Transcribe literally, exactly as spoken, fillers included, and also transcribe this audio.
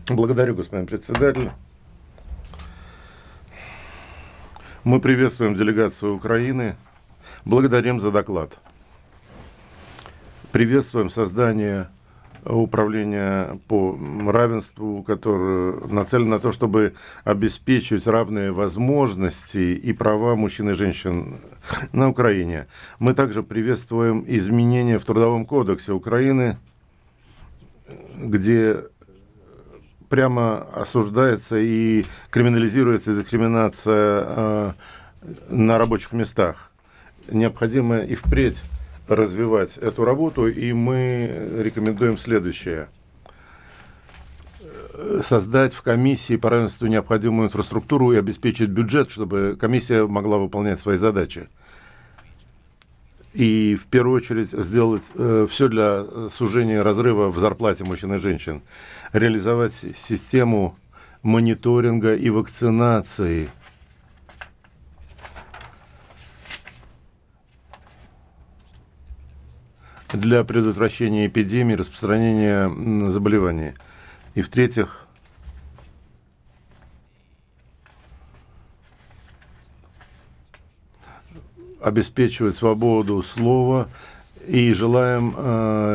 Благодарю, господин председатель. Мы приветствуем делегацию Украины, благодарим за доклад. Приветствуем создание управления по равенству, которое нацелено на то, чтобы обеспечить равные возможности и права мужчин и женщин на Украине. Мы также приветствуем изменения в Трудовом кодексе Украины, где прямо осуждается и криминализируется дискриминация э, на рабочих местах. Необходимо и впредь развивать эту работу, и мы рекомендуем следующее. Создать в комиссии по равенству необходимую инфраструктуру и обеспечить бюджет, чтобы комиссия могла выполнять свои задачи. И в первую очередь сделать э, все для сужения разрыва в зарплате мужчин и женщин. Реализовать систему мониторинга и вакцинации. Для предотвращения эпидемии, распространения заболеваний. И в-третьих, обеспечивать свободу слова и желаем э,